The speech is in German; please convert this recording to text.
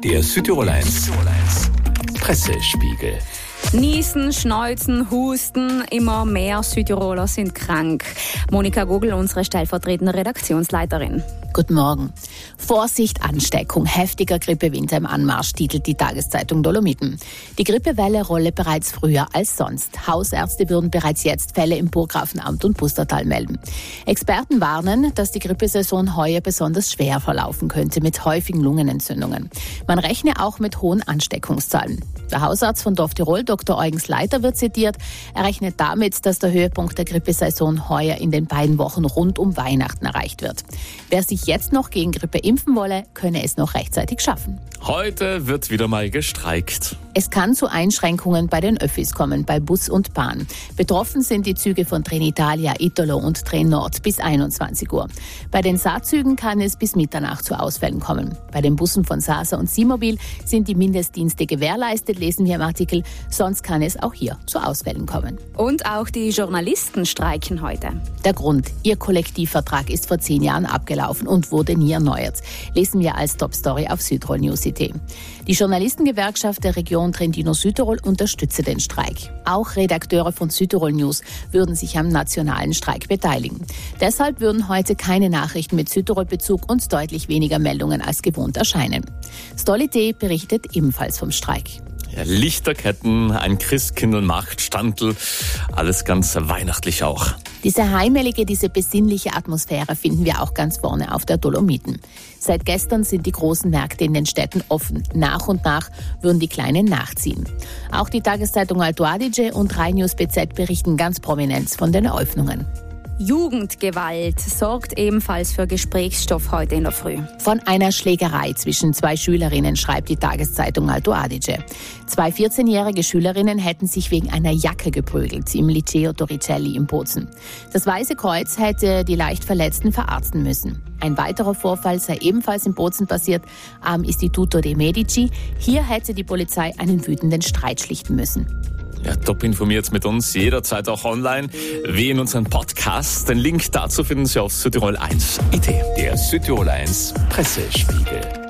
Der Südtirol 1 Pressespiegel. Niesen, Schneuzen, Husten, immer mehr Südtiroler sind krank. Monika Gogel, unsere stellvertretende Redaktionsleiterin. Guten Morgen. Vorsicht, Ansteckung, heftiger Grippewinter im Anmarsch, titelt die Tageszeitung Dolomiten. Die Grippewelle rolle bereits früher als sonst. Hausärzte würden bereits jetzt Fälle im Burggrafenamt und Pustertal melden. Experten warnen, dass die Grippesaison heuer besonders schwer verlaufen könnte mit häufigen Lungenentzündungen. Man rechne auch mit hohen Ansteckungszahlen. Der Hausarzt von Dorf Tirol, Dr. Eugens Leiter, wird zitiert. Er rechnet damit, dass der Höhepunkt der Grippesaison heuer in den beiden Wochen rund um Weihnachten erreicht wird. Wer sich jetzt noch gegen Grippe impfen wolle, könne es noch rechtzeitig schaffen. Heute wird wieder mal gestreikt. Es kann zu Einschränkungen bei den Öffis kommen, bei Bus und Bahn. Betroffen sind die Züge von Trenitalia, Italo und Tren Nord bis 21 Uhr. Bei den Saatzügen kann es bis Mitternacht zu Ausfällen kommen. Bei den Bussen von Sasa und Simobil sind die Mindestdienste gewährleistet, lesen wir im Artikel. Sonst kann es auch hier zu Ausfällen kommen. Und auch die Journalisten streiken heute. Der Grund: Ihr Kollektivvertrag ist vor 10 Jahren abgelaufen und wurde nie erneuert. Lesen wir als Top-Story auf Südtirol News.at. Die Journalistengewerkschaft der Region Trentino-Südtirol unterstütze den Streik. Auch Redakteure von Südtirol News würden sich am nationalen Streik beteiligen. Deshalb würden heute keine Nachrichten mit Südtirol-Bezug und deutlich weniger Meldungen als gewohnt erscheinen. Stolite berichtet ebenfalls vom Streik. Ja, Lichterketten, ein Christkindlmarkt-Standl, alles ganz weihnachtlich auch. Diese heimelige, diese besinnliche Atmosphäre finden wir auch ganz vorne auf der Dolomiten. Seit gestern sind die großen Märkte in den Städten offen. Nach und nach würden die kleinen nachziehen. Auch die Tageszeitung Alto Adige und Rai News BZ berichten ganz prominent von den Eröffnungen. Jugendgewalt sorgt ebenfalls für Gesprächsstoff heute in der Früh. Von einer Schlägerei zwischen 2 Schülerinnen schreibt die Tageszeitung Alto Adige. 2 14-jährige Schülerinnen hätten sich wegen einer Jacke geprügelt im Liceo Torricelli in Bozen. Das Weiße Kreuz hätte die leicht Verletzten verarzten müssen. Ein weiterer Vorfall sei ebenfalls in Bozen passiert, am Istituto dei Medici. Hier hätte die Polizei einen wütenden Streit schlichten müssen. Ja, top informiert mit uns, jederzeit auch online, wie in unserem Podcast. Den Link dazu finden Sie auf Südtirol 1 IT. Der Südtirol 1 Pressespiegel.